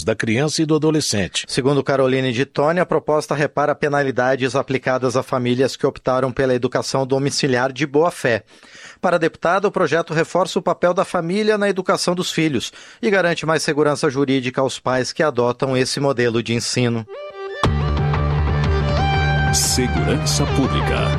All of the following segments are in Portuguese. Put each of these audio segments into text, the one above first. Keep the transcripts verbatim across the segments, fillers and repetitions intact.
da criança e do adolescente. Segundo Caroline de Tone, a proposta repara penalidades aplicadas a famílias que optaram pela educação domiciliar de boa-fé. Para a deputada, o projeto reforça o papel da família na educação dos filhos e garante mais segurança jurídica aos pais que adotam esse modelo de ensino. Segurança Pública.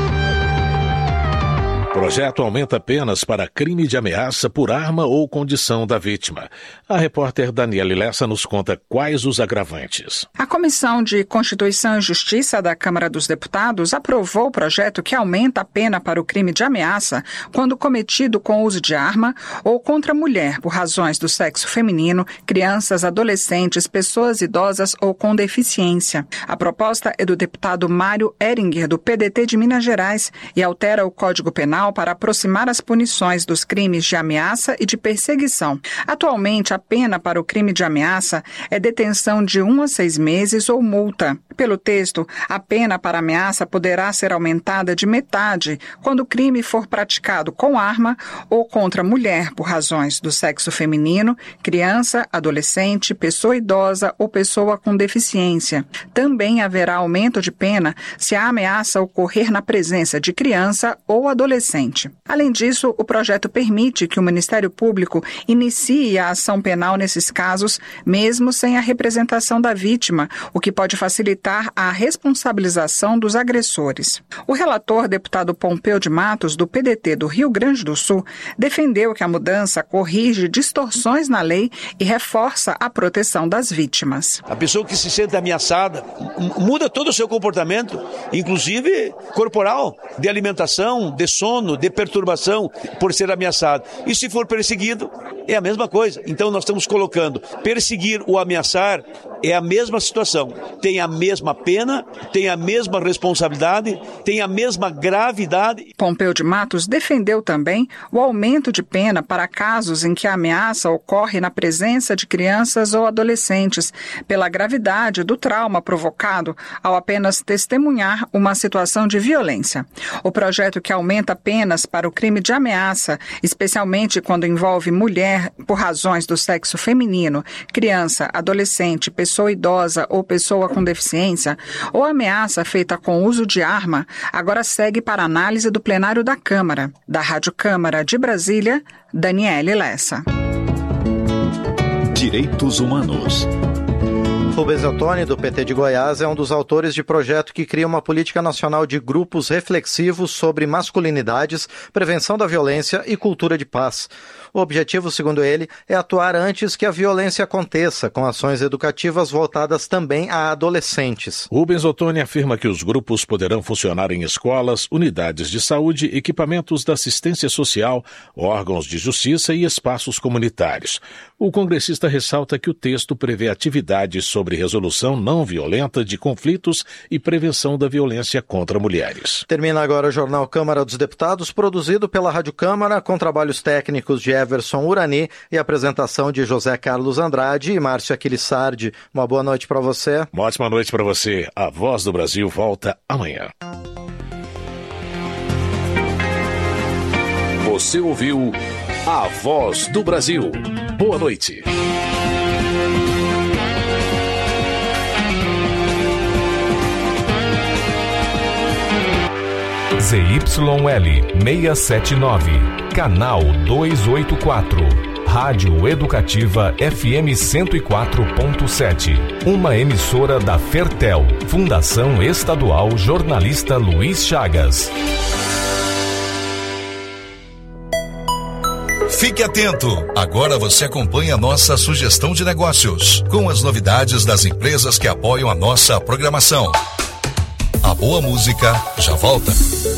Projeto aumenta penas para crime de ameaça por arma ou condição da vítima. A repórter Daniela Lessa nos conta quais os agravantes. A Comissão de Constituição e Justiça da Câmara dos Deputados aprovou o projeto que aumenta a pena para o crime de ameaça quando cometido com uso de arma ou contra mulher por razões do sexo feminino, crianças, adolescentes, pessoas idosas ou com deficiência. A proposta é do deputado Mário Ehringer, do P D T de Minas Gerais, e altera o Código Penal para aproximar as punições dos crimes de ameaça e de perseguição. Atualmente, a pena para o crime de ameaça é detenção de um a seis meses ou multa. Pelo texto, a pena para ameaça poderá ser aumentada de metade quando o crime for praticado com arma ou contra mulher por razões do sexo feminino, criança, adolescente, pessoa idosa ou pessoa com deficiência. Também haverá aumento de pena se a ameaça ocorrer na presença de criança ou adolescente. Além disso, o projeto permite que o Ministério Público inicie a ação penal nesses casos, mesmo sem a representação da vítima, o que pode facilitar a responsabilização dos agressores. O relator, deputado Pompeu de Matos, do P D T do Rio Grande do Sul, defendeu que a mudança corrige distorções na lei e reforça a proteção das vítimas. A pessoa que se sente ameaçada muda todo o seu comportamento, inclusive corporal, de alimentação, de sono, de perturbação por ser ameaçado. E se for perseguido, é a mesma coisa. Então nós estamos colocando perseguir ou ameaçar é a mesma situação. Tem a mesma pena, tem a mesma responsabilidade, tem a mesma gravidade. Pompeu de Matos defendeu também o aumento de pena para casos em que a ameaça ocorre na presença de crianças ou adolescentes, pela gravidade do trauma provocado ao apenas testemunhar uma situação de violência. O projeto que aumenta penas para o crime de ameaça, especialmente quando envolve mulher por razões do sexo feminino, criança, adolescente, pessoa idosa ou pessoa com deficiência, ou ameaça feita com uso de arma, agora segue para análise do plenário da Câmara. Da Rádio Câmara de Brasília, Daniela Lessa. Direitos Humanos. Rubens Ottoni, do P T de Goiás, é um dos autores de projeto que cria uma política nacional de grupos reflexivos sobre masculinidades, prevenção da violência e cultura de paz. O objetivo, segundo ele, é atuar antes que a violência aconteça, com ações educativas voltadas também a adolescentes. Rubens Ottoni afirma que os grupos poderão funcionar em escolas, unidades de saúde, equipamentos da assistência social, órgãos de justiça e espaços comunitários. O congressista ressalta que o texto prevê atividades sobre resolução não violenta de conflitos e prevenção da violência contra mulheres. Termina agora o Jornal Câmara dos Deputados, produzido pela Rádio Câmara, com trabalhos técnicos de Everson Urani e apresentação de José Carlos Andrade e Márcio Aquilissardi. Uma boa noite para você. Uma ótima noite para você. A Voz do Brasil volta amanhã. Você ouviu A Voz do Brasil. Boa noite. Z Y L seiscentos e setenta e nove, canal duzentos e oitenta e quatro, Rádio Educativa F M cento e quatro ponto sete, uma emissora da Fertel, Fundação Estadual Jornalista Luiz Chagas. Fique atento! Agora você acompanha a nossa sugestão de negócios, com as novidades das empresas que apoiam a nossa programação. A boa música já volta.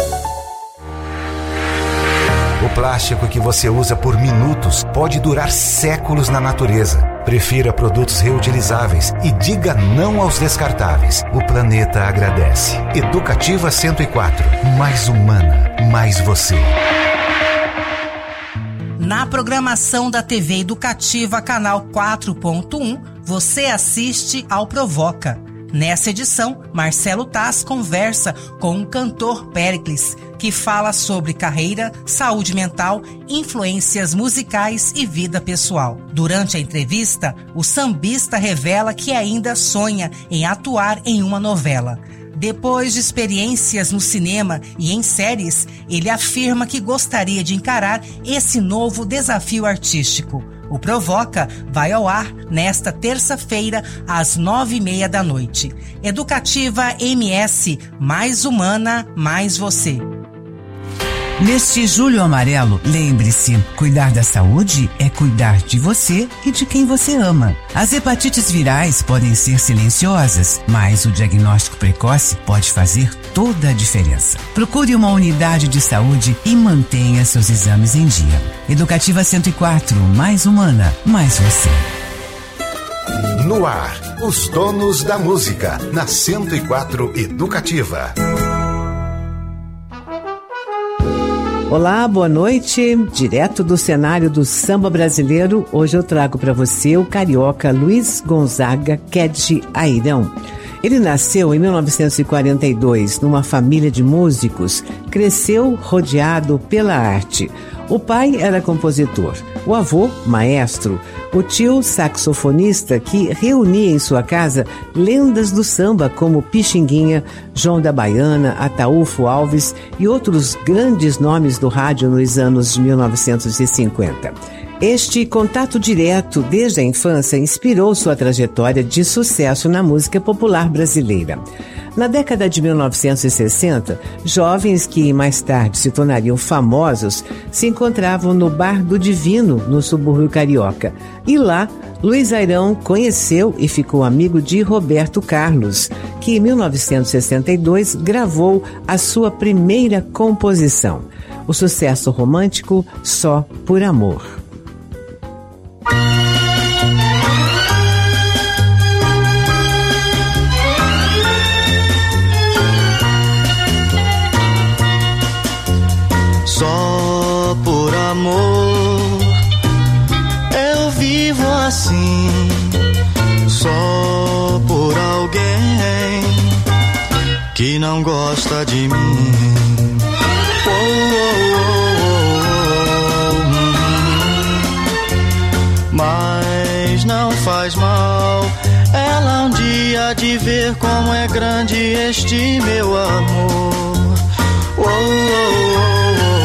O plástico que você usa por minutos pode durar séculos na natureza. Prefira produtos reutilizáveis e diga não aos descartáveis. O planeta agradece. Educativa cento e quatro. Mais humana, mais você. Na programação da T V Educativa, canal quatro ponto um, você assiste ao Provoca. Nessa edição, Marcelo Taz conversa com o cantor Péricles, que fala sobre carreira, saúde mental, influências musicais e vida pessoal. Durante a entrevista, o sambista revela que ainda sonha em atuar em uma novela. Depois de experiências no cinema e em séries, ele afirma que gostaria de encarar esse novo desafio artístico. O Provoca vai ao ar nesta terça-feira, às nove e meia da noite. Educativa M S, mais humana, mais você. Neste Julho Amarelo, lembre-se, cuidar da saúde é cuidar de você e de quem você ama. As hepatites virais podem ser silenciosas, mas o diagnóstico precoce pode fazer toda a diferença. Procure uma unidade de saúde e mantenha seus exames em dia. Educativa cento e quatro, mais humana, mais você. No ar, os donos da música, na cento e quatro Educativa. Olá, boa noite. Direto do cenário do samba brasileiro, hoje eu trago para você o carioca Luiz Gonzaga Ked Airão. Ele nasceu em mil novecentos e quarenta e dois numa família de músicos, cresceu rodeado pela arte. O pai era compositor, o avô, maestro, o tio, saxofonista, que reunia em sua casa lendas do samba como Pixinguinha, João da Baiana, Ataúfo Alves e outros grandes nomes do rádio nos anos de mil novecentos e cinquenta. Este contato direto desde a infância inspirou sua trajetória de sucesso na música popular brasileira. Na década de mil novecentos e sessenta, jovens que mais tarde se tornariam famosos se encontravam no Bar do Divino, no subúrbio carioca. E lá, Luiz Airão conheceu e ficou amigo de Roberto Carlos, que em mil novecentos e sessenta e dois gravou a sua primeira composição, o sucesso romântico Só por Amor. Só por amor eu vivo assim, só por alguém que não gosta de mim. Oh, oh, oh, oh. Mas não faz mal ela um dia de ver como é grande este meu amor. Oh, oh, oh.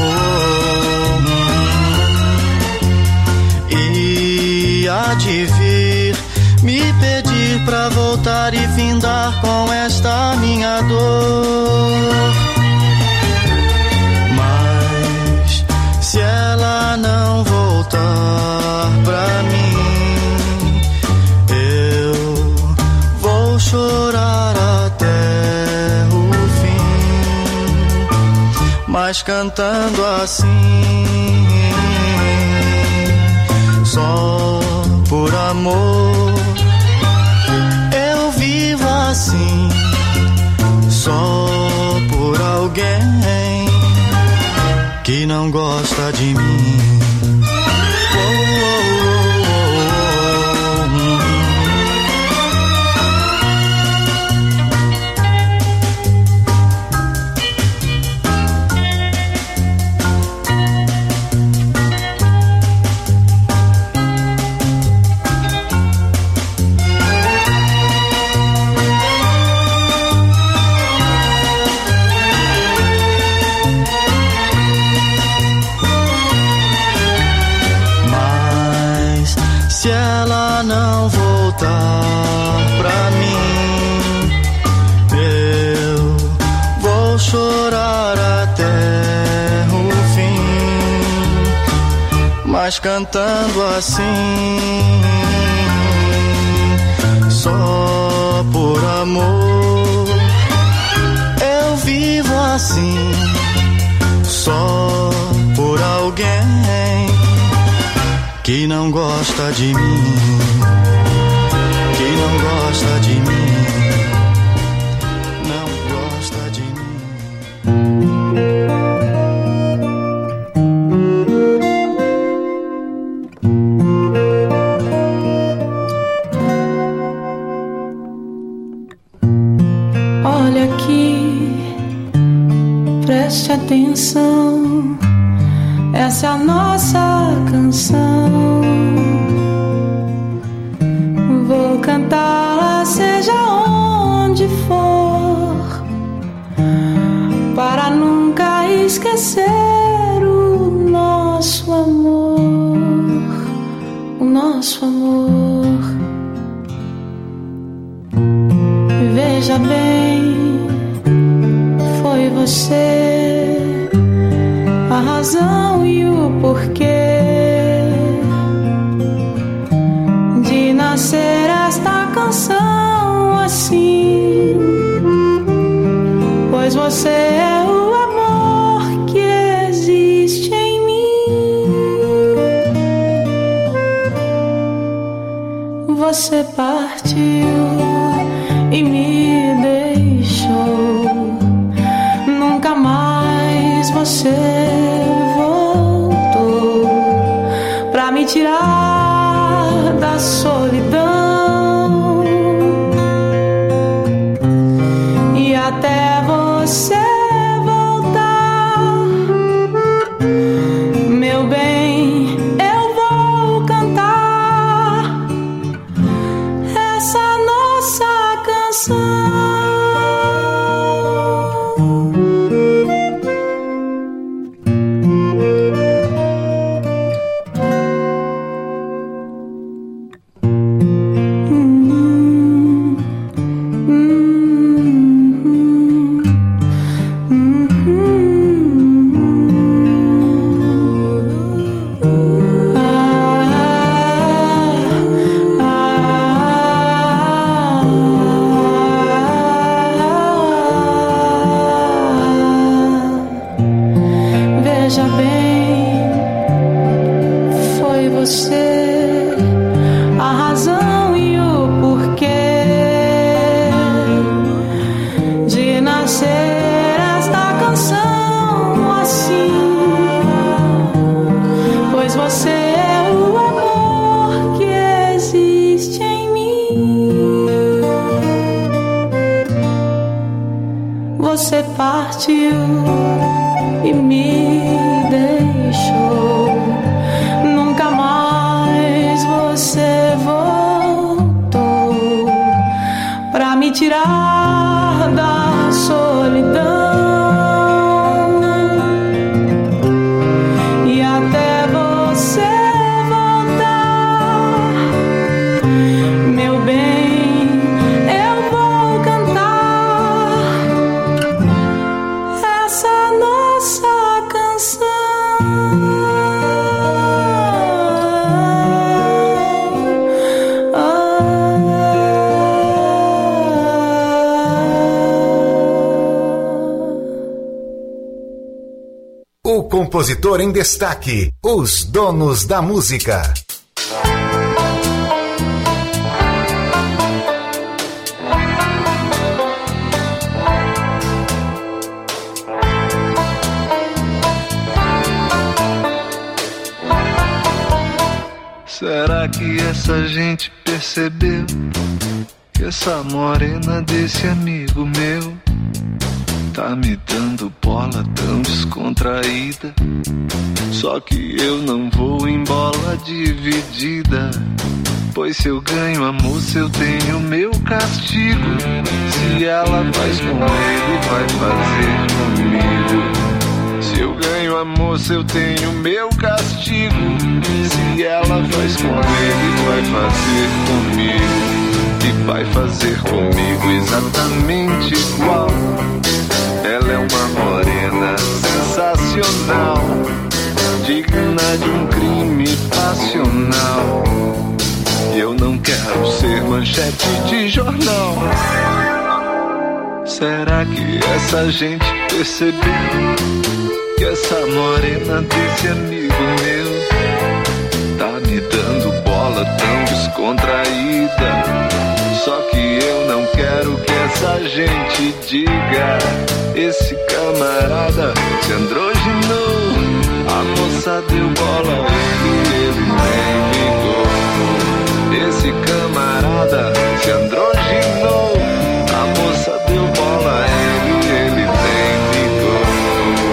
Há de vir me pedir pra voltar e findar com esta minha dor. Mas se ela não voltar pra mim, eu vou chorar até o fim, mas cantando assim, só por amor eu vivo assim, só por alguém que não gosta de mim. Oh, oh, pra mim, eu vou chorar até o fim, mas cantando assim, só por amor eu vivo assim, só por alguém que não gosta de mim, que não gosta de mim, não gosta de mim. preste atenção, essa é a nossa canção. Vou cantá-la seja onde for, para nunca esquecer o nosso amor, o nosso amor. Veja bem, foi você a razão e o porquê de nascer esta canção assim, pois você é o amor que existe em mim. Você partiu e me deixou, nunca mais você voltou pra me tirar da solidão, e até você voltar, meu bem, eu vou cantar essa nossa canção. Veja bem, foi você a razão e o porquê de nascer esta canção assim, pois você é o amor que existe em mim. Você partiu e me deixou, nunca mais você voltou pra me tirar da solidão, e até você voltar, meu bem, eu vou cantar essa nossa canção. O compositor em destaque, os donos da música. Será que essa gente percebeu que essa morena desse amigo meu tá me dando bola tão descontraída? Só que eu não vou em bola dividida, pois se eu ganho a moça eu tenho meu castigo. Se ela faz com ele, vai fazer comigo. Se eu ganho a moça eu tenho meu castigo. Se ela faz com ele, vai fazer comigo. E vai fazer comigo exatamente igual. Ela é uma morena sensacional, digna de um crime passional. E eu não quero ser manchete de jornal. Será que essa gente percebeu que essa morena desse amigo meu tá me dando bola tão descontraída? Só que eu não quero que essa gente diga: esse camarada se androginou, a moça deu bola a ele, ele nem ligou. Esse camarada se androginou, a moça deu bola a ele, ele nem ligou.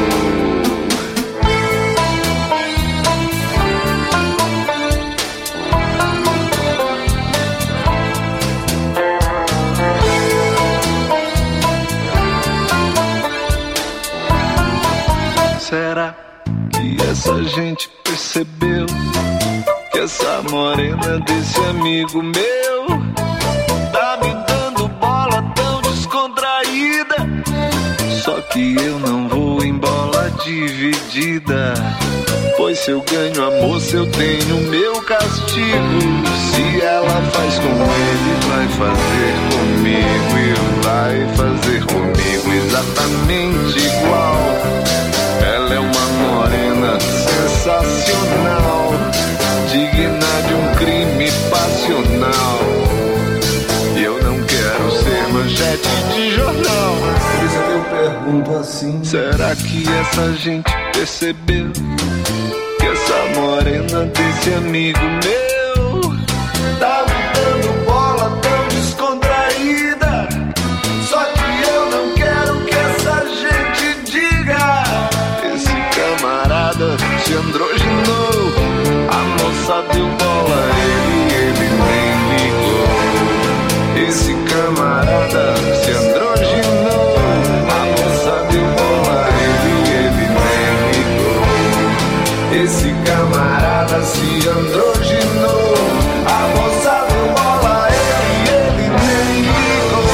essa gente percebeu que essa morena desse amigo meu tá me dando bola tão descontraída. Só que eu não vou em bola dividida, pois se eu ganho a moça eu tenho meu castigo. Se ela faz com ele, vai fazer comigo, e vai fazer comigo exatamente igual. Ela é uma morena sensacional, digna de um crime passional. E eu não quero ser manchete de jornal. Por isso eu pergunto assim: será que essa gente percebeu que essa morena desse amigo meu tá me dando bola tão descontraída? Só que eu não quero que essa gente diga: esse camarada se androginou, a moça deu bola a ele, ele nem ligou. Esse camarada se androginou, a moça deu bola a ele, ele nem ligou. Esse camarada se androginou, a moça deu bola a ele, ele nem ligou.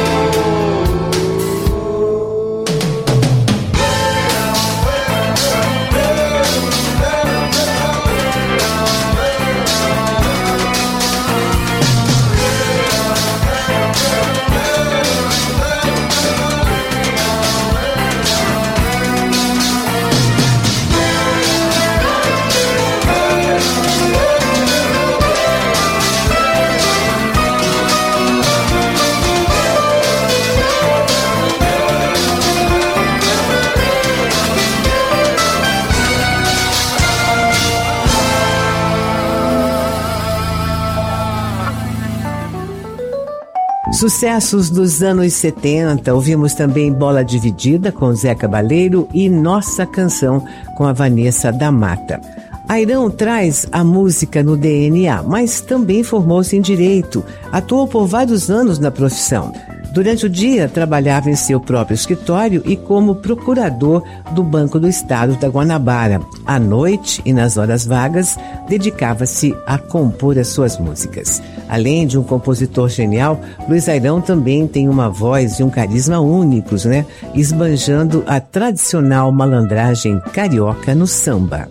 Sucessos dos anos setenta, ouvimos também Bola Dividida com Zé Cabaleiro e Nossa Canção com a Vanessa da Mata. Airão traz a música no D N A, mas também formou-se em Direito, atuou por vários anos na profissão. Durante o dia, trabalhava em seu próprio escritório e como procurador do Banco do Estado da Guanabara. À noite e nas horas vagas, dedicava-se a compor as suas músicas. Além de um compositor genial, Luiz Airão também tem uma voz e um carisma únicos, né? Esbanjando a tradicional malandragem carioca no samba.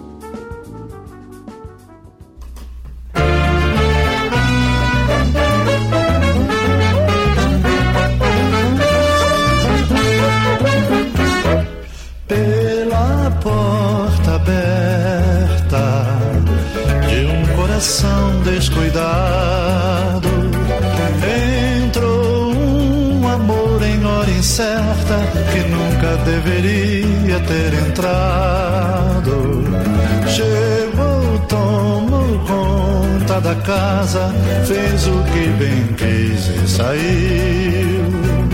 Descuidado, entrou um amor em hora incerta que nunca deveria ter entrado. Chegou, tomou conta da casa, fez o que bem quis e saiu.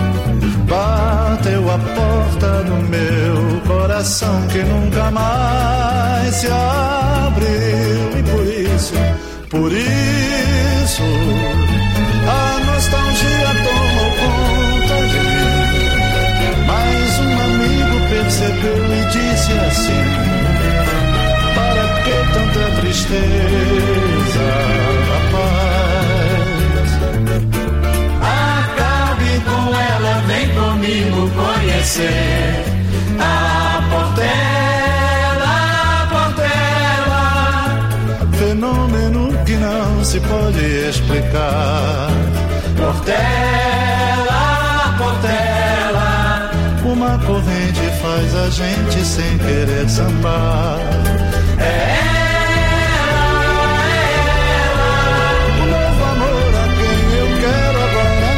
Bateu a porta do meu coração que nunca mais se abriu, e por isso Por isso, a nostalgia tomou conta de mim. Mas um amigo percebeu e disse assim: para que tanta tristeza, rapaz? Acabe com ela, vem comigo conhecer a Portela, Portela. Fenômeno que não se pode explicar. Portela, Portela, uma corrente faz a gente sem querer sambar. É ela, é ela, o novo amor a quem eu quero agora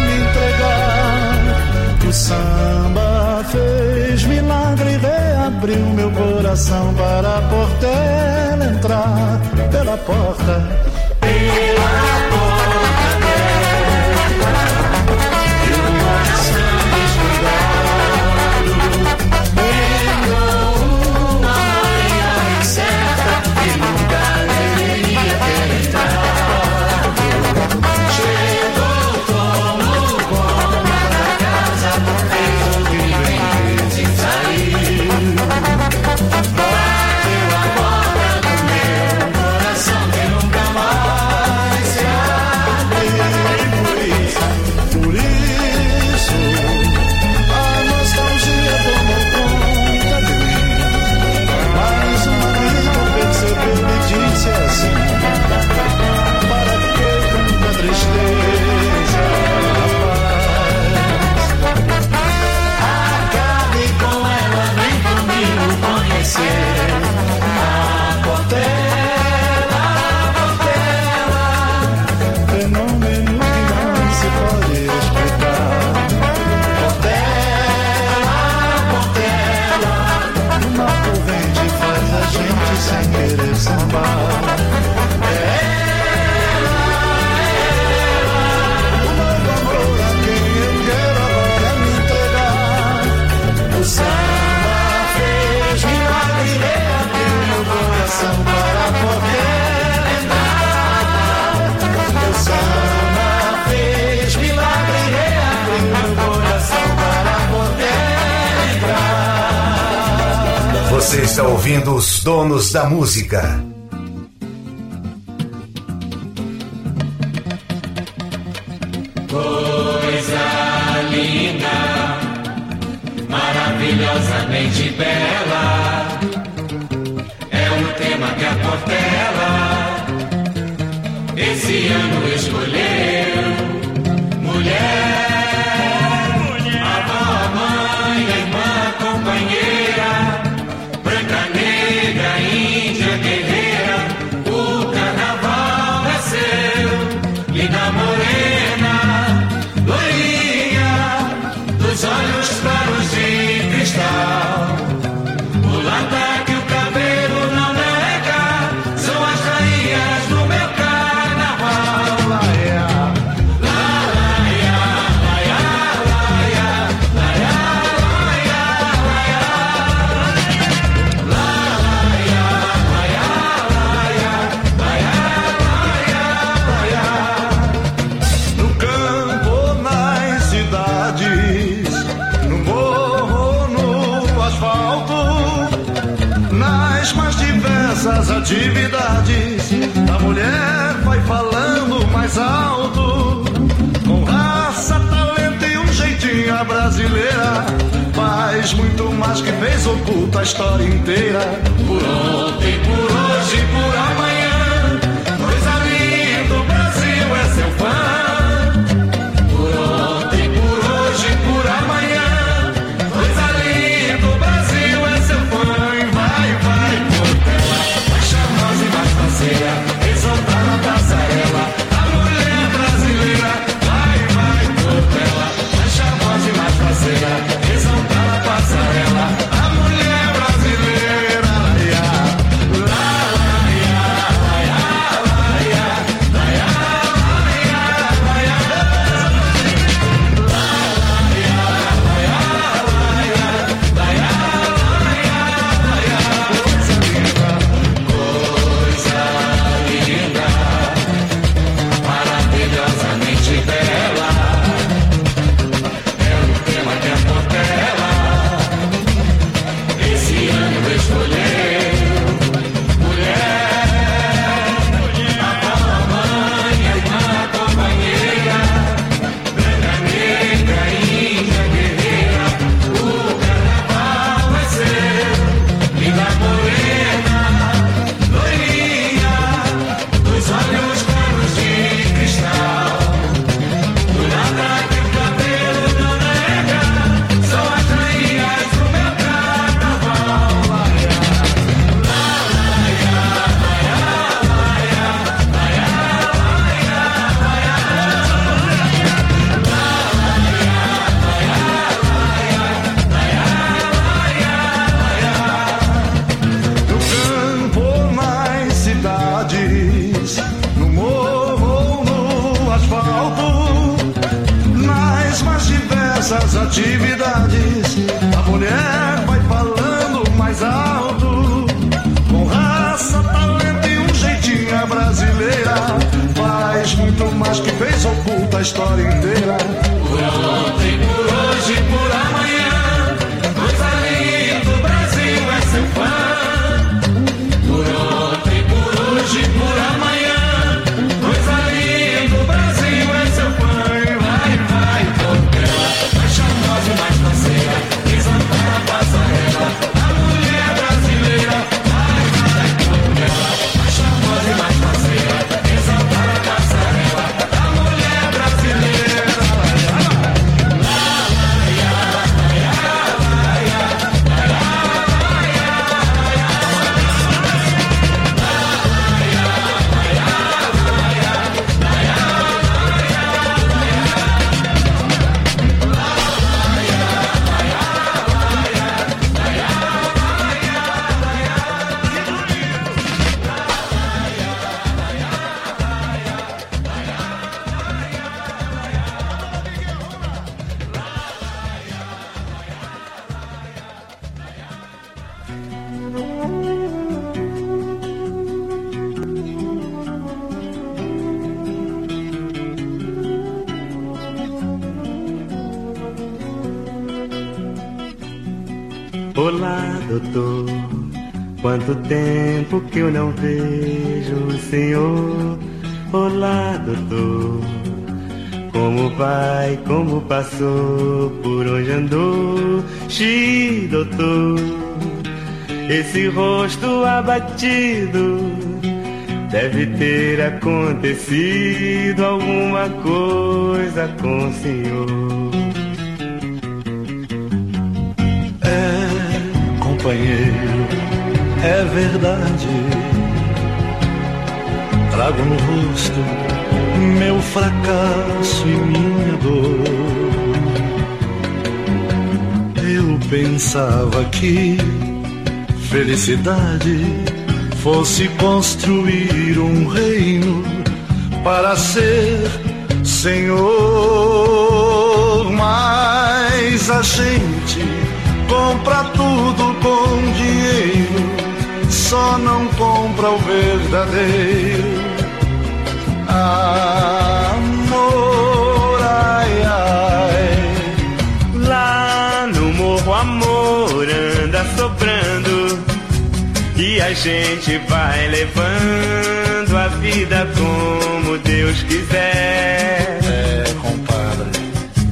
me entregar. O samba fez milagre, reabriu meu coração para a Portela entrar pela porta. Pela porta aberta, e o coração descuidado pegou uma hora incerta que nunca deveria ter entrado. Chegou, tomou conta da casa, fez o que bem quis e saiu. Bateu a Você está ouvindo os donos da música. Coisa linda, maravilhosamente bela, é um tema que a Portela esse ano escolheu. Mulher, atividades, a mulher vai falando mais alto, com raça, talento e um jeitinho a brasileira, faz muito mais que fez, oculta a história inteira, por ontem, por hoje, por amanhã, coisa linda, o Brasil é seu fã, por ontem, por hoje, por amanhã, coisa linda, o Brasil é seu fã, e vai, vai, Portela, charmosa e mais parceira, exaltar na passarela, a mulher brasileira, vai, vai, Portela, mais charmosa e mais parceira, exaltar na passarela, a mulher brasileira, lá, lá, essas atividades, a mulher vai falando mais alto, com raça, talento e um jeitinho a brasileira, faz muito mais que fez, oculta a história inteira. Por ontem, por hoje, por amanhã, coisa linda, o Brasil é seu fã. Por ontem, por hoje, por amanhã, coisa linda, o Brasil é seu fã. Vai, vai, Portela, mais charmosa e mais parceira, exaltar a passarela, a mulher brasileira. Vai, vai, Portela, mais charmosa e mais parceira, exaltar a passarela, a mulher brasileira. Lá, lá, lá, lá. Olá, doutor, quanto tempo que eu não vejo o senhor. Olá, doutor, como vai, como passou, por onde andou? Xi, doutor, esse rosto abatido, deve ter acontecido alguma coisa com o senhor. É, companheiro, é verdade. Trago no rosto meu fracasso e minha dor. Eu pensava que felicidade fosse construir um reino para ser senhor, mas a gente compra tudo com dinheiro, só não compra o verdadeiro amor. Ai, ai. Lá no morro amor anda sobrando e a gente vai levando a vida como Deus quiser. É, compadre.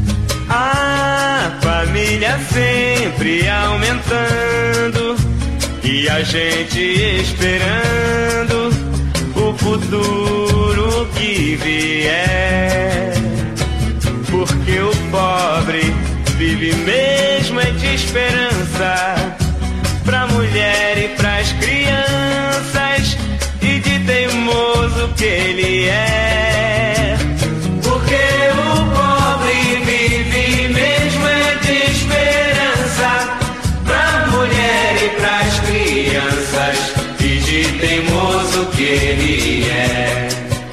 A família sempre aumentando e a gente esperando o futuro que vier. Porque o pobre vive mesmo é de esperança, pra mulher e pras crianças, e de teimoso que ele é. Porque o pobre vive mesmo é de esperança, pra mulher e pras crianças, e de teimoso que ele é.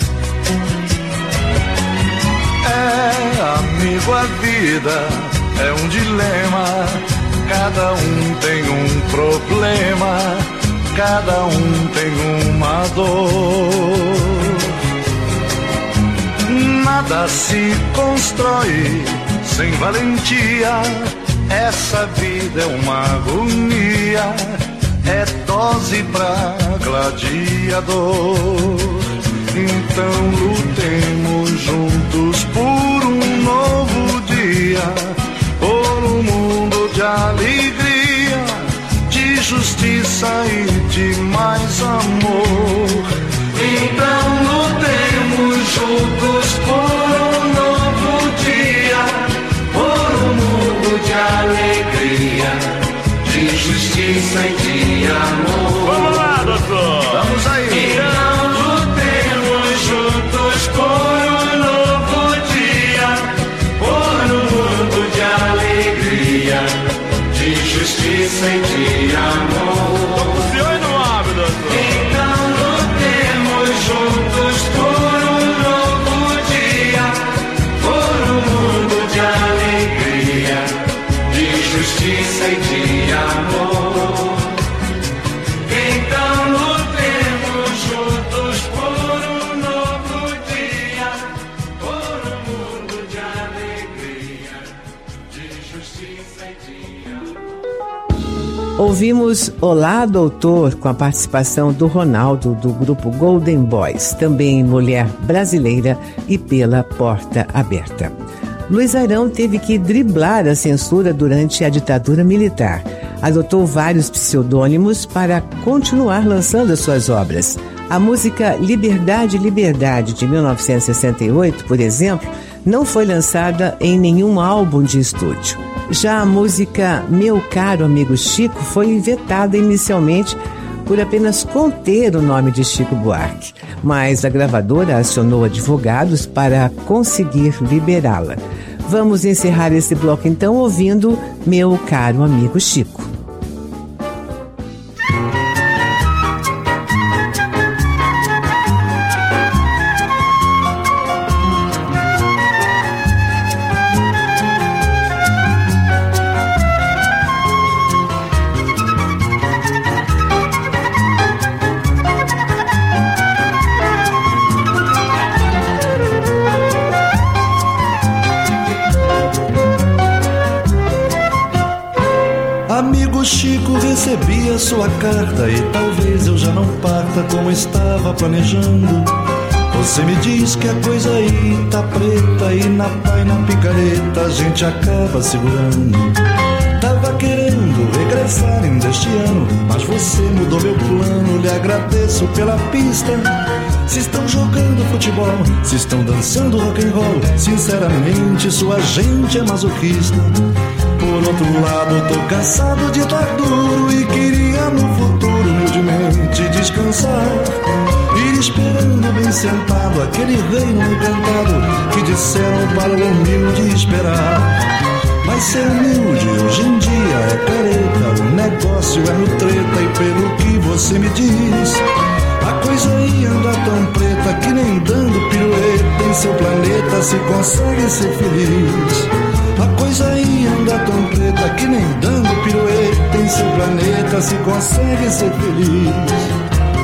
É, amigo, a vida é um dilema, cada um tem um problema, cada um tem uma dor. Nada se constrói sem valentia, essa vida é uma agonia, é dose pra gladiador. Então lutemos juntos por um novo dia, por um mundo de alegria, de justiça e de mais amor. Então lutemos juntos por um novo dia, por um mundo de alegria, de justiça e de amor. Vamos lá, doutor! Vamos aí! Então lutemos juntos por um novo dia, por um mundo de alegria, de justiça e de amor. O senhor não abre, doutor. Então lutemos juntos por um novo dia, por um mundo de alegria, de justiça e de amor. Então lutemos juntos por um novo dia, por um mundo de alegria, de justiça e de amor. Ouvimos Olá, Doutor, com a participação do Ronaldo, do grupo Golden Boys, também Mulher Brasileira e Pela Porta Aberta. Luiz Airão teve que driblar a censura durante a ditadura militar. Adotou vários pseudônimos para continuar lançando as suas obras. A música Liberdade, Liberdade, de mil novecentos e sessenta e oito, por exemplo, não foi lançada em nenhum álbum de estúdio. Já a música Meu Caro Amigo Chico foi vetada inicialmente por apenas conter o nome de Chico Buarque, mas a gravadora acionou advogados para conseguir liberá-la. Vamos encerrar esse bloco então ouvindo Meu Caro Amigo Chico. Amigo Chico, recebi a sua carta e talvez eu já não parta como estava planejando. Você me diz que a coisa aí tá preta e na pá e na picareta a gente acaba segurando. Tava querendo regressar ainda este ano, mas você mudou meu plano, lhe agradeço pela pista. Se estão jogando futebol, se estão dançando rock and roll, sinceramente sua gente é masoquista. Por outro lado, tô cansado de estar duro e queria no futuro humildemente descansar, ir esperando bem sentado aquele reino encantado que disseram para o humilde esperar. Mas ser humilde hoje em dia é careta, o negócio é no treta e pelo que você me diz, a coisa aí anda tão preta que nem dando pirueta em seu planeta se consegue ser feliz. A coisa aí anda tão preta que nem dando pirueta em seu planeta se consegue ser feliz.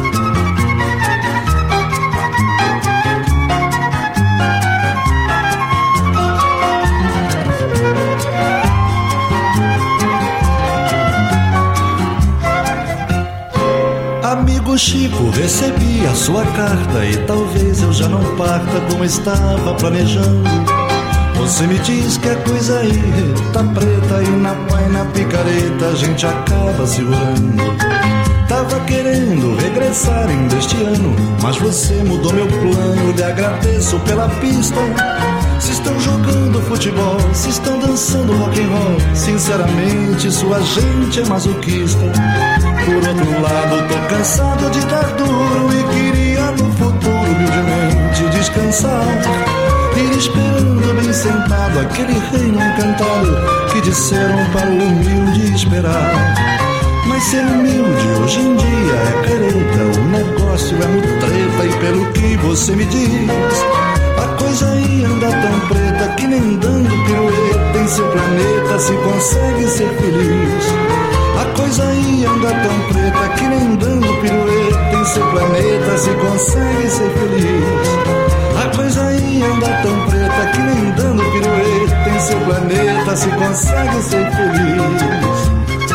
Amigo Chico, recebi a sua carta e talvez eu já não parta como estava planejando. Você me diz que a coisa aí tá preta e na pá e na picareta a gente acaba segurando. Tava querendo regressar ainda este ano, mas você mudou meu plano, lhe agradeço pela pista. Se estão jogando futebol, se estão dançando rock and roll, sinceramente sua gente é masoquista. Por outro lado, tô cansado de estar duro e queria no futuro humildemente descansar, ir esperando bem sentado aquele reino encantado que disseram para o humilde esperar. Mas ser humilde hoje em dia é careta, o negócio é no treta e pelo que você me diz, a coisa aí anda tão preta que nem dando pirueta em seu planeta se consegue ser feliz. A coisa aí anda tão preta que nem dando pirueta em seu planeta se consegue ser feliz. A coisa aí anda tão preta que nem dando pirueta em seu planeta se consegue ser feliz.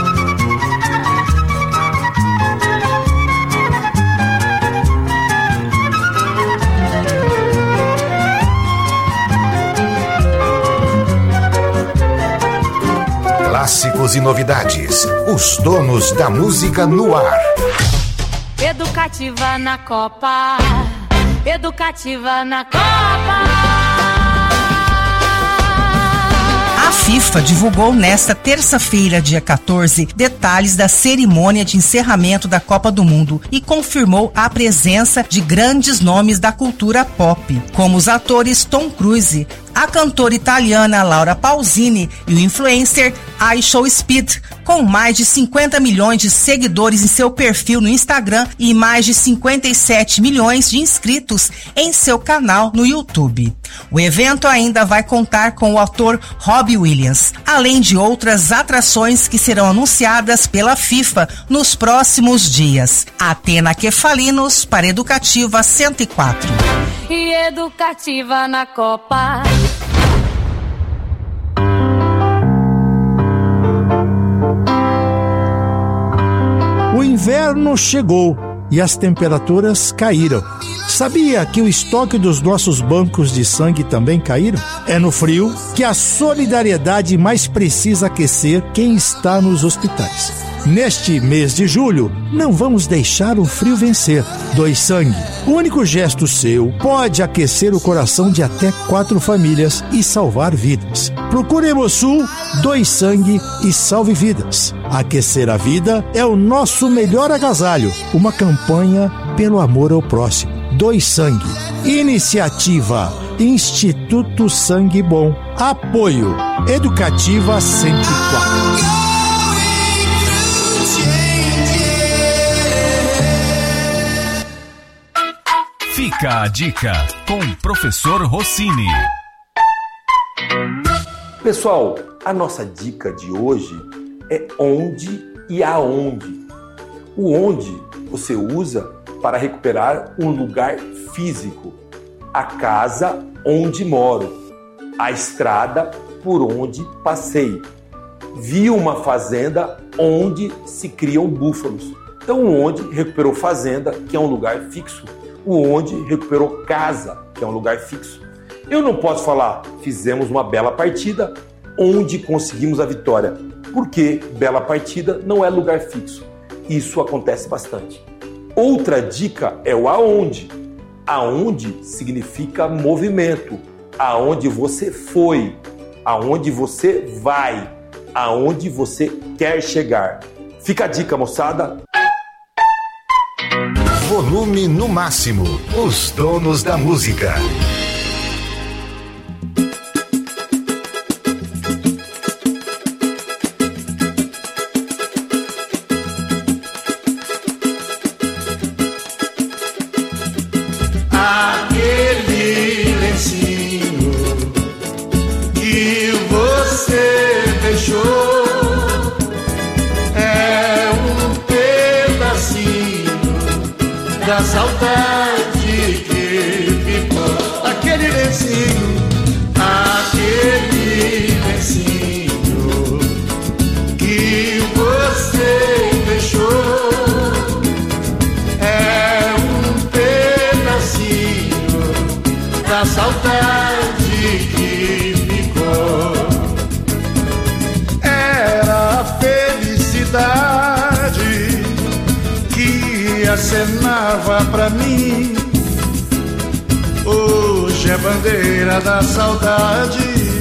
Clássicos e novidades. Os donos da música no ar. Educativa na Copa. Educativa na Copa. A FIFA divulgou nesta terça-feira, dia quatorze, detalhes da cerimônia de encerramento da Copa do Mundo e confirmou a presença de grandes nomes da cultura pop, como os atores Tom Cruise, a cantora italiana Laura Pausini e o influencer iShowSpeed, com mais de cinquenta milhões de seguidores em seu perfil no Instagram e mais de cinquenta e sete milhões de inscritos em seu canal no YouTube. O evento ainda vai contar com o ator Robbie Williams, além de outras atrações que serão anunciadas pela FIFA nos próximos dias. Atena Kefalinos para Educativa cento e quatro. E Educativa na Copa. O inverno chegou e as temperaturas caíram. Sabia que o estoque dos nossos bancos de sangue também caíram? É no frio que a solidariedade mais precisa aquecer quem está nos hospitais. Neste mês de julho, não vamos deixar o frio vencer. Doe sangue. O único gesto seu pode aquecer o coração de até quatro famílias e salvar vidas. Procure Hemosul, doe sangue e salve vidas. Aquecer a vida é o nosso melhor agasalho. Uma campanha pelo amor ao próximo. Doe sangue. Iniciativa Instituto Sangue Bom. Apoio Educativa cento e quatro. Fica a dica com o professor Rossini. Pessoal, a nossa dica de hoje é onde e aonde. O onde você usa para recuperar um lugar físico, a casa onde moro, a estrada por onde passei. viu uma fazenda onde se criam búfalos. Então o onde recuperou fazenda, que é um lugar fixo. O onde recuperou casa, que é um lugar fixo. Eu não posso falar, fizemos uma bela partida, onde conseguimos a vitória, porque bela partida não é lugar fixo. Isso acontece bastante. Outra dica é o aonde. Aonde significa movimento. Aonde você foi, aonde você vai, aonde você quer chegar. Fica a dica, moçada. Volume no máximo. Os donos da música. Aquele lencinho que você deixou é um pedacinho da saudade que ficou. Aquele lencinho, aquele lencinho que você deixou é um pedacinho da saudade que ficou. Era a felicidade que acenava pra mim. Hoje é bandeira da saudade,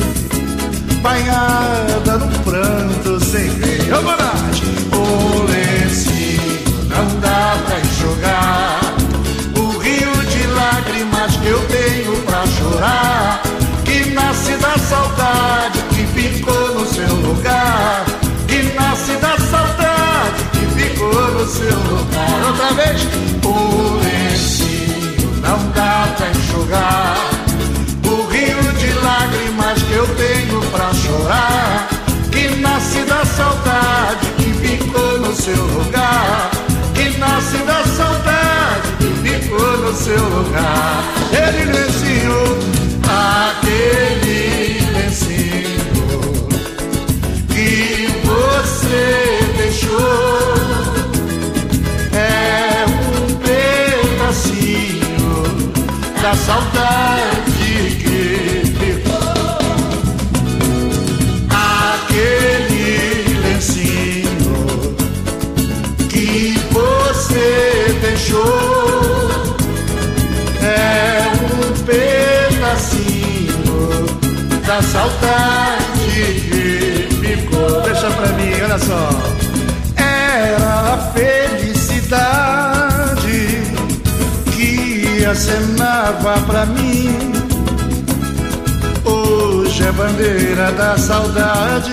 banhada no pranto sem fim. O lencinho não dá pra enxugar o rio de lágrimas que eu tenho pra chorar, que nasce da saudade que ficou no seu lugar, que nasce da saudade que ficou no seu lugar. Outra vez, o lencinho não dá pra enxugar o rio de lágrimas que eu tenho pra chorar, que nasce da saudade que ficou no seu lugar, que nasce da saudade que ficou no seu lugar. Ele lencinho, aquele lencinho que você deixou é um pedacinho da saudade que ficou. Aquele lencinho que você deixou é um pedacinho da saudade que ficou. Deixa pra mim, olha só. Era a felicidade que acenava pra mim. Hoje é bandeira da saudade,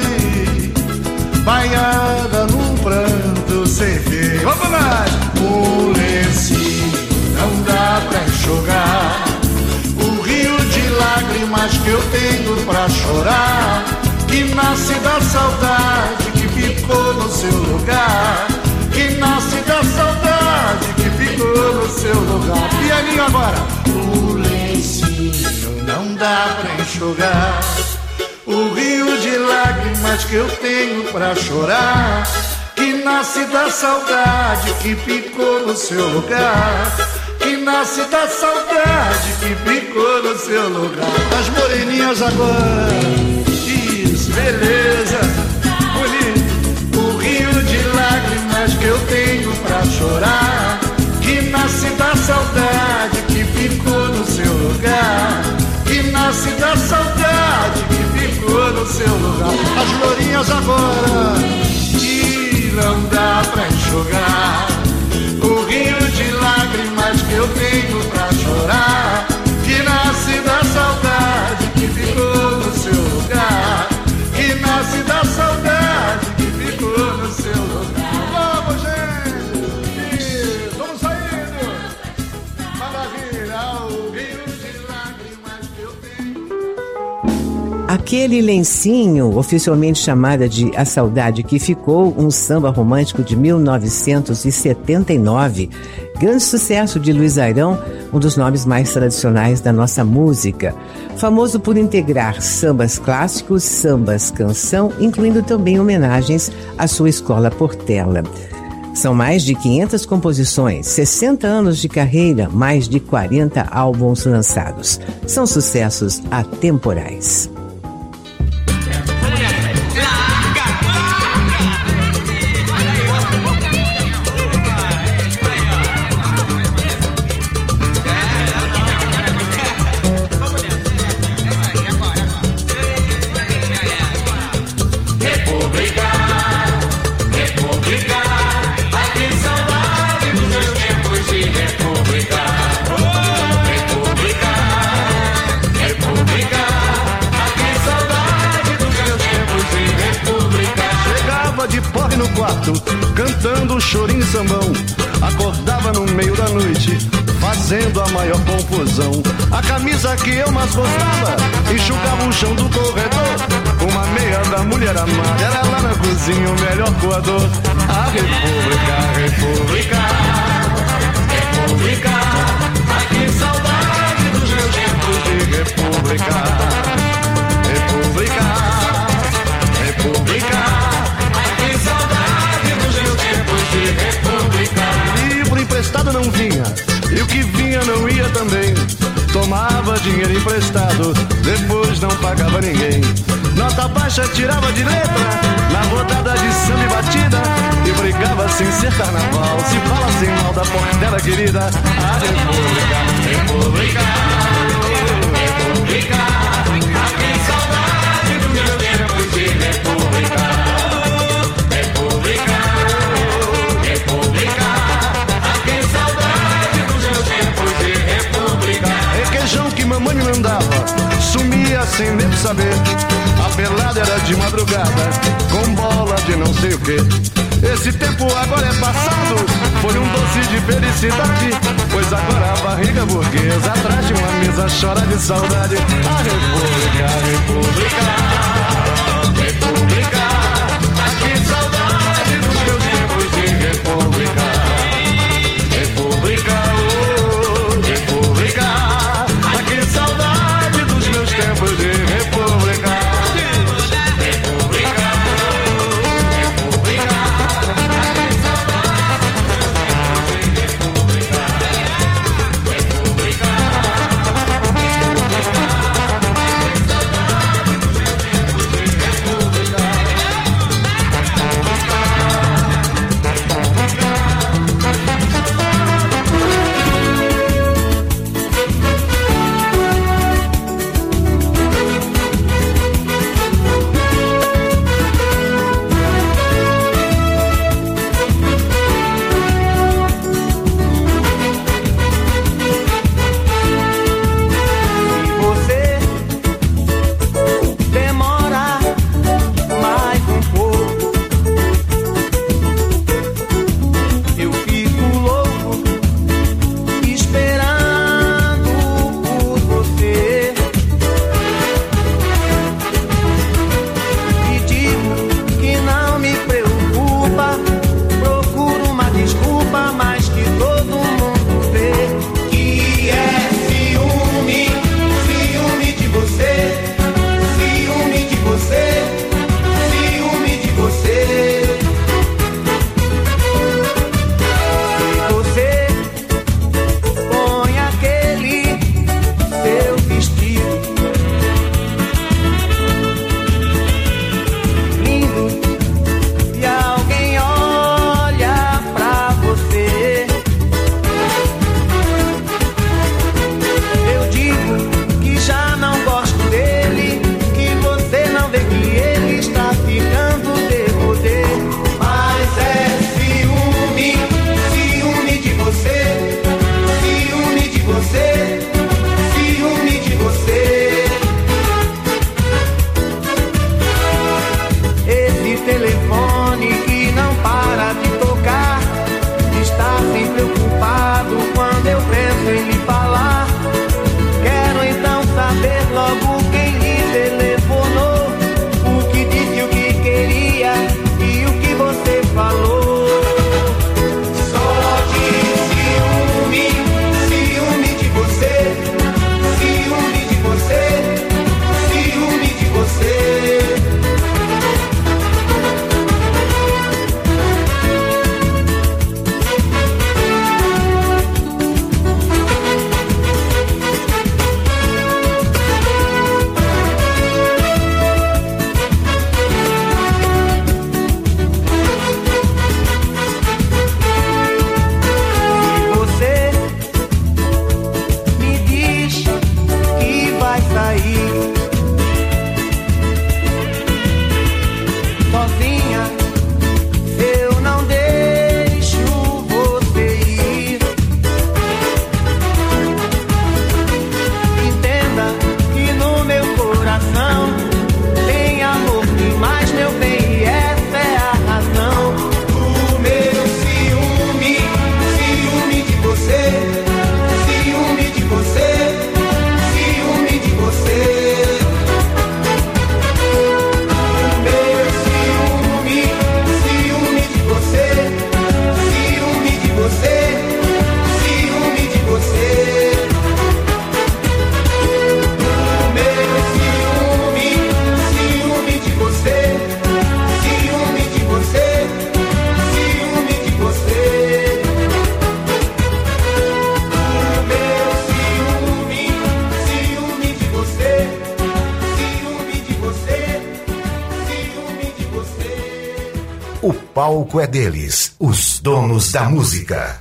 banhada num pranto sem fim. Vamos lá! O lencinho não dá pra enxugar o rio de lágrimas que eu tenho pra chorar, que nasce da saudade que ficou no seu lugar, que nasce da saudade que ficou no seu lugar. Pianinho agora. O lencinho não dá pra enxugar o rio de lágrimas que eu tenho pra chorar, que nasce da saudade que ficou no seu lugar, que nasce da saudade que ficou no seu lugar. As moreninhas agora. Isso, beleza. Bonito. O rio de lágrimas que eu tenho pra chorar, que nasce da saudade que ficou no seu lugar, que nasce da saudade que ficou no seu lugar. As lourinhas agora, que não dá pra enxugar o rio de lágrimas que eu tenho pra chorar, que nasce da saudade que ficou no seu lugar, que nasce da saudade que ficou no seu lugar. Vamos, gente! Vamos saindo! Maravilha! O rio de lágrimas que eu tenho. Daquele lencinho, oficialmente chamada de A Saudade Que Ficou, um samba romântico de mil novecentos e setenta e nove, grande sucesso de Luiz Airão, um dos nomes mais tradicionais da nossa música. Famoso por integrar sambas clássicos, sambas canção, incluindo também homenagens à sua escola Portela. São mais de quinhentas composições, sessenta anos de carreira, mais de quarenta álbuns lançados. São sucessos atemporais. Cantando chorinho e sambão, acordava no meio da noite, fazendo a maior confusão. A camisa que eu mais gostava, enxugava o chão do corredor. Uma meia da mulher amada, era lá na cozinha o melhor coador. A República, República, República, ai que saudade dos meus tempos de República. República, República. Livro emprestado não vinha, e o que vinha não ia também. Tomava dinheiro emprestado, depois não pagava ninguém. Nota baixa tirava de letra, na rodada de samba e batida. E brigava sem ser carnaval, se fala sem mal da Portela querida. A República, República, República, a que saudade do meu tempo de República. Requeijão que mamãe me mandava, sumia sem nem saber. A pelada era de madrugada, com bola de não sei o que. Esse tempo agora é passado, foi um doce de felicidade. Pois agora a barriga burguesa, atrás de uma mesa, chora de saudade. A República, República, República, a que saudade dos meus tempos de República. República, oh, República, a que saudade dos meus tempos de República. República, oh, República, a que saudade de República. República, República, a que saudade O palco é deles, os donos da música.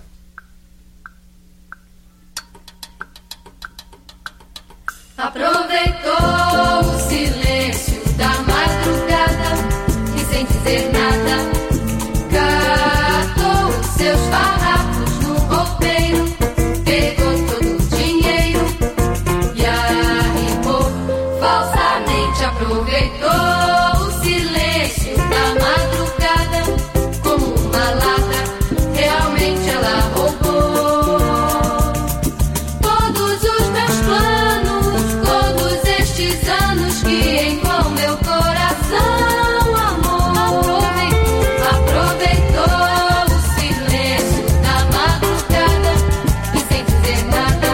Aproveitou o silêncio da madrugada e sem dizer nada catou os seus farrapos no roupeiro, pegou todo o dinheiro e arrimou falsamente. Aproveitou o silêncio da madrugada como uma ladra, realmente ela roubou todos os meus planos, todos estes anos que em vão meu coração amou. Aproveitou o silêncio da madrugada e sem dizer nada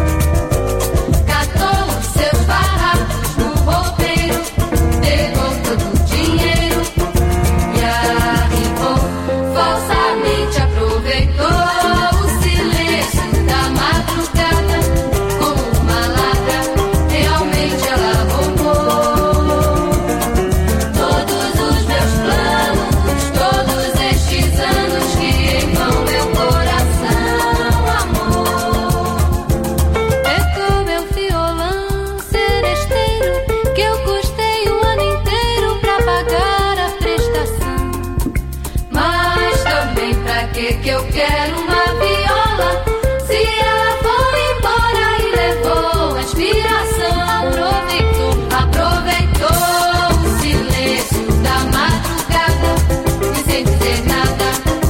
catou os seus farrapos no roupeiro, pegou todo o dinheiro e arrimou falsamente. Aproveitou o silêncio da madrugada como uma ladra, realmente ela roubou todos os meus planos, todos estes anos que em vão meu coração amou. Pegou meu violão seresteiro que eu custei o ano inteiro pra pagar a prestação. Mas também pra que que eu quero uma viola se ela foi embora e levou a inspiração? Aproveitou, aproveitou o silêncio da madrugada e sem dizer nada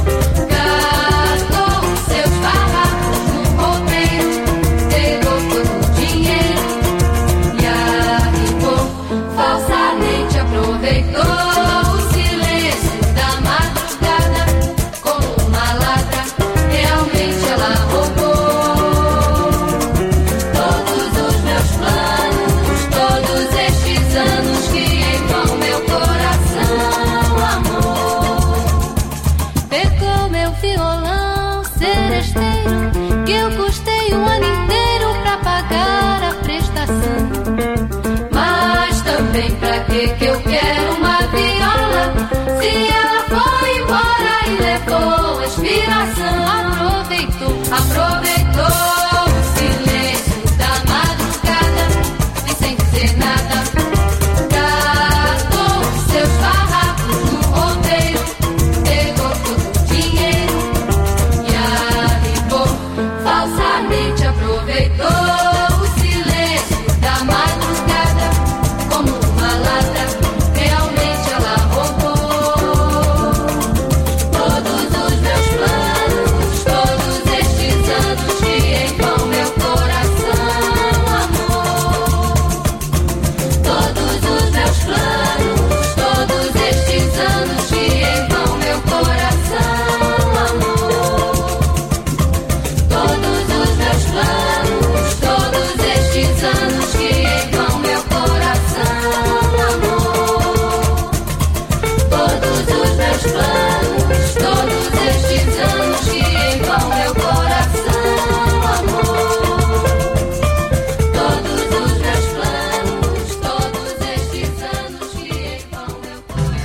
catou os seus farrapos no roupeiro, pegou todo o dinheiro e arrimou falsamente. Aproveitou o silêncio da madrugada como uma ladra, realmente ela roubou todos os meus planos, todos estes anos que em vão meu coração amou. Pegou meu violão seresteiro que eu custei o ano inteiro pra pagar a prestação. Mas também pra que que eu quero uma viola se ela foi embora e levou a inspiração? Aproveitou, aproveitou o silêncio da madrugada e sem dizer nada catou os seus farrapos no roupeiro, pegou todo o dinheiro e arrimou falsamente. Aproveitou o silêncio da madrugada como uma ladra, realmente ela roubou todos os meus planos, todos estes anos que em vão meu coração amou. Todos os meus planos, todos estes anos que em vão meu coração amou. Todos os meus planos, todos estes anos que em vão meu coração amou. Todos os meus planos, todos estes anos que em vão meu coração amou. Todos os meus planos, todos estes anos que em vão meu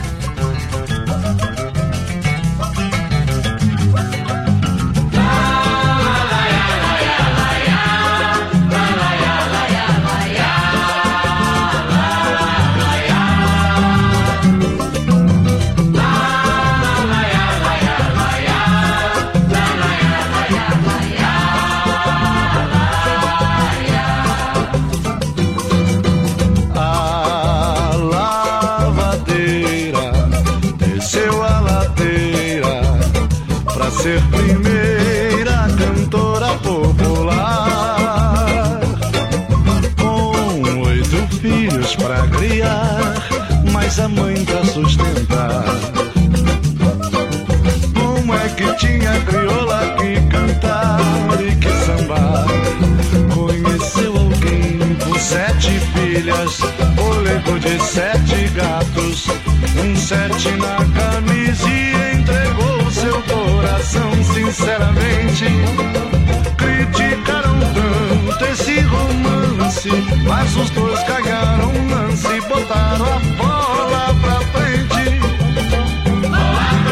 A lavadeira desceu a ladeira pra ser primeira cantora popular, com oito filhos pra criar, mais a mãe pra sustentar. Como é que tinha crioula que cantar e que sambar? Conheceu alguém com sete filhas, fôlego de sete gatos, um sete na camisa e entregou seu coração sinceramente. Criticaram tanto esse romance, mas os dois ganharam um lance e botaram a bola pra frente.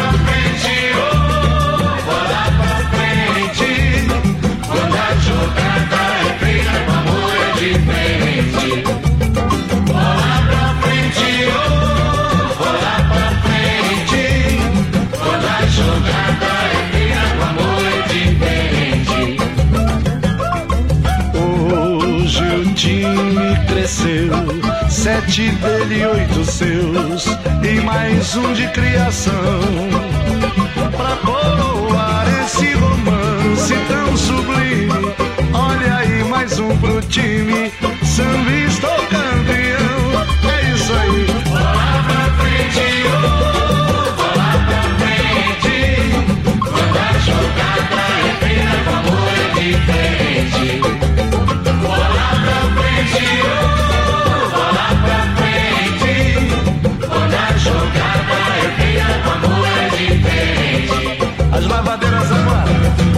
sete dele, oito seus e mais um de criação. Pra coroar esse romance tão sublime, olha aí mais um pro time, sambista ou campeão. É isso aí. Bola pra frente, oh, bola pra frente. Quando a jogada é feita com amor é diferente. Bola pra frente, oh, bola pra frente. Quando a jogada é feita com amor é diferente. As lavadeiras agora.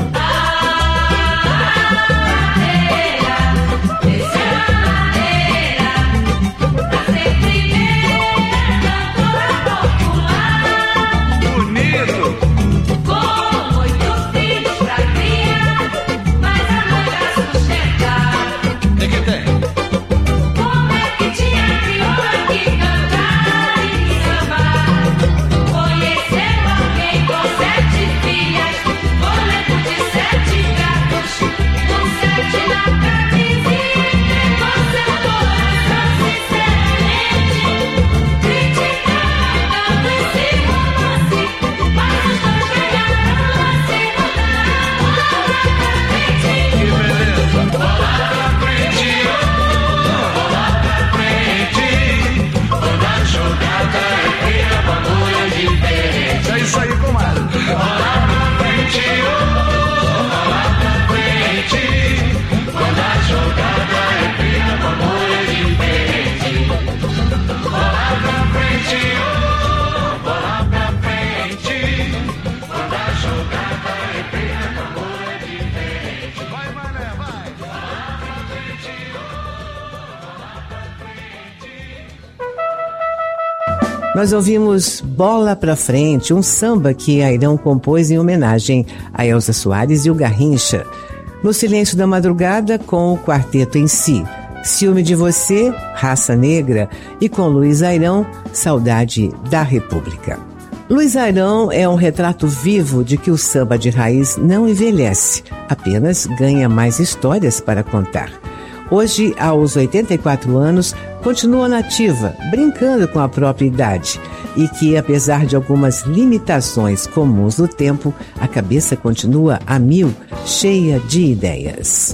Nós ouvimos Bola Pra Frente, um samba que Airão compôs em homenagem a Elza Soares e o Garrincha. No Silêncio da Madrugada, com o quarteto em si. Ciúme de Você, Raça Negra, e com Luiz Airão, Saudade da República. Luiz Airão é um retrato vivo de que o samba de raiz não envelhece, apenas ganha mais histórias para contar. Hoje, aos oitenta e quatro anos, continua nativa, brincando com a própria idade, e que, apesar de algumas limitações comuns do tempo, a cabeça continua a mil, cheia de ideias.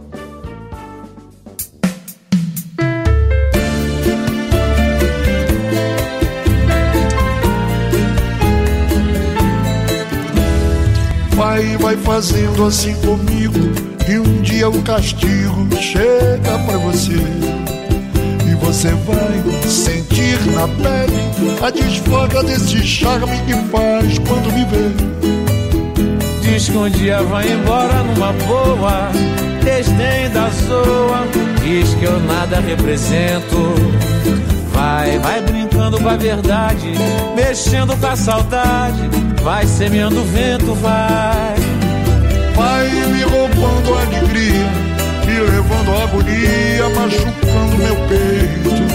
Vai, vai fazendo assim comigo, e um dia o castigo chega pra você. E você vai sentir na pele a desfoga desse charme que faz quando me vê. Diz que um dia vai embora numa boa, desdém da zoa, diz que eu nada represento. Vai, vai brincando com a verdade, mexendo com a saudade, vai semeando o vento, vai. Vai me roubando a alegria, me levando a agonia, machucando meu peito.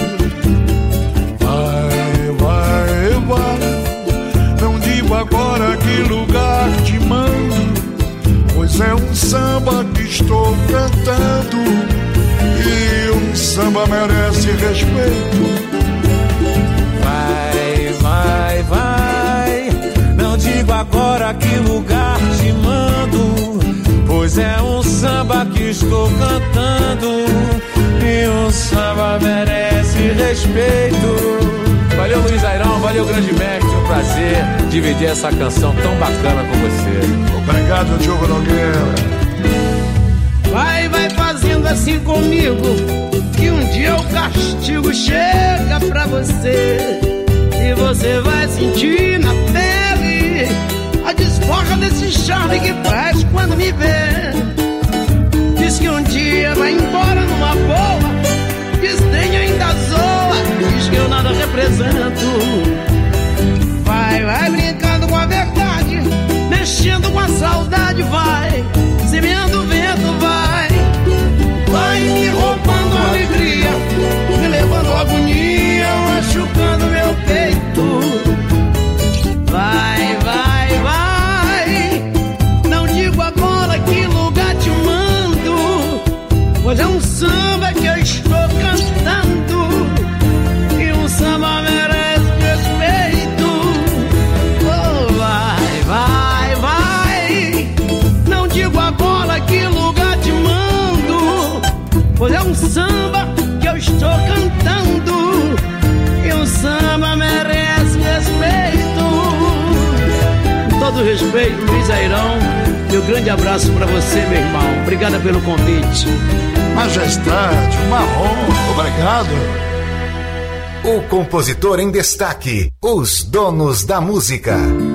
Vai, vai, vai, não digo agora que lugar te mando, pois é um samba que estou cantando, e um samba merece respeito. Vai, vai, vai, não digo agora que lugar te mando, pois é um samba que estou cantando, e um samba merece respeito. Valeu, Luiz Airão, valeu, grande mestre, um prazer dividir essa canção tão bacana com você. Obrigado, Diogo Nogueira. Vai, vai fazendo assim comigo, que um dia o castigo chega pra você, e você vai sentir na pele a desforra desse charme que faz quando me vê. Diz que um dia vai embora numa boa, desdém ainda zoa, diz que eu nada represento. Vai, vai brincando com a verdade, mexendo com a saudade, vai semeando o vento, vai. Vai me roubando a alegria, me levando a agonia, machucando meu peito. Vai, vai, vai, não digo agora que lugar te mando, pois é um samba que eu estou cantando, respeito, Luiz Airão. Meu grande abraço para você, meu irmão. Obrigada pelo convite. Majestade, uma honra. Obrigado. O compositor em destaque, os donos da música.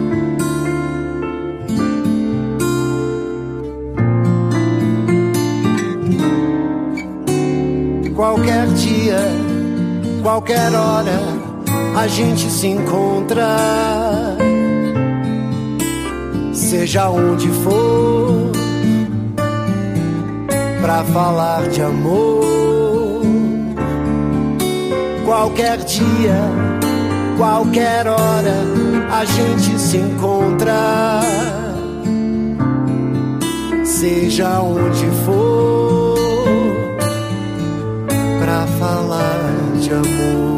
Qualquer dia, qualquer hora, a gente se encontra. Seja onde for, pra falar de amor. Qualquer dia, qualquer hora, a gente se encontra. Seja onde for, pra falar de amor.